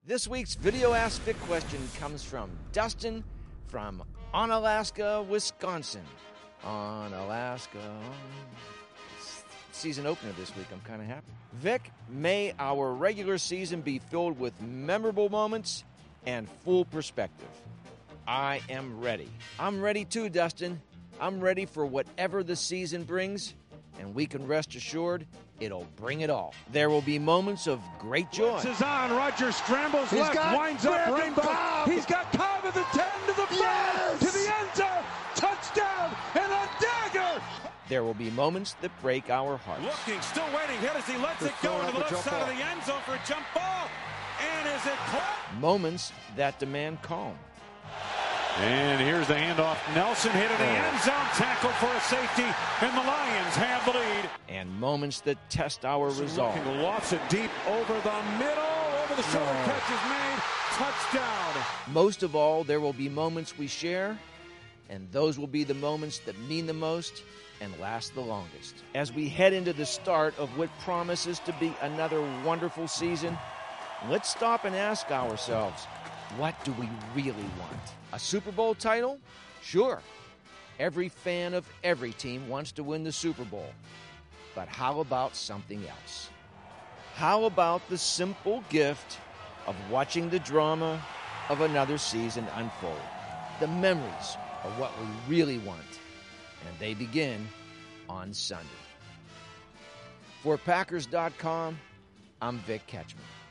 This week's Video Ask Vic question comes from Dustin from Onalaska, Wisconsin. Onalaska. Season opener this week. I'm kind of happy. Vic, may our regular season be filled with memorable moments and full perspective. I am ready. I'm ready too, Dustin. I'm ready for whatever the season brings, and we can rest assured it'll bring it all. There will be moments of great joy. This is on. Rodgers scrambles left, winds up Rainbow. Cobb. He's got Cobb at the 10 to the 5 Yes! to the end zone. Touchdown and a dagger. There will be moments that break our hearts. Looking, still waiting. Here as he lets it go to the left side of the end zone for a jump ball. And is it caught? Moments that demand calm. And here's the handoff. Nelson hit in the end zone, tackle for a safety, and the Lions have the lead. And moments that test our resolve. Looking, lofts it deep over the middle, over the shoulder, catch is made, touchdown. Most of all, there will be moments we share, and those will be the moments that mean the most and last the longest. As we head into the start of what promises to be another wonderful season, let's stop and ask ourselves, what do we really want? A Super Bowl title? Sure. Every fan of every team wants to win the Super Bowl. But how about something else? How about the simple gift of watching the drama of another season unfold? The memories are what we really want, and they begin on Sunday. For Packers.com, I'm Vic Ketchman.